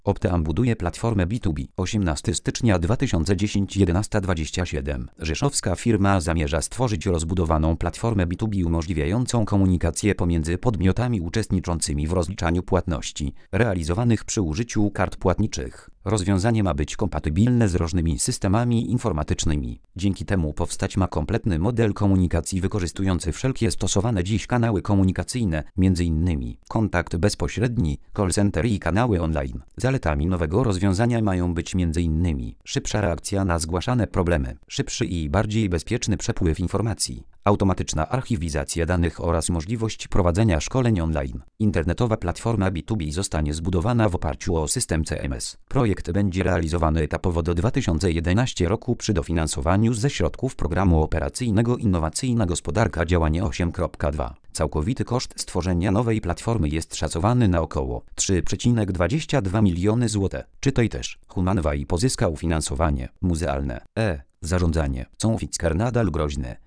Opteam buduje platformę B2B. 18 stycznia 2010 11:27. Rzeszowska firma zamierza stworzyć rozbudowaną platformę B2B umożliwiającą komunikację pomiędzy podmiotami uczestniczącymi w rozliczaniu płatności realizowanych przy użyciu kart płatniczych. Rozwiązanie ma być kompatybilne z różnymi systemami informatycznymi. Dzięki temu powstać ma kompletny model komunikacji wykorzystujący wszelkie stosowane dziś kanały komunikacyjne, m.in. kontakt bezpośredni, call center i kanały online. Zaletami nowego rozwiązania mają być m.in. szybsza reakcja na zgłaszane problemy, szybszy i bardziej bezpieczny przepływ informacji, automatyczna archiwizacja danych oraz możliwość prowadzenia szkoleń online. Internetowa platforma B2B zostanie zbudowana w oparciu o system CMS. Projekt będzie realizowany etapowo do 2011 roku przy dofinansowaniu ze środków Programu Operacyjnego Innowacyjna Gospodarka Działanie 8.2. Całkowity koszt stworzenia nowej platformy jest szacowany na około 3,22 miliony zł. Czytaj też. Humanway pozyskał finansowanie muzealne. Zarządzanie. Są Fitzker nadal groźne.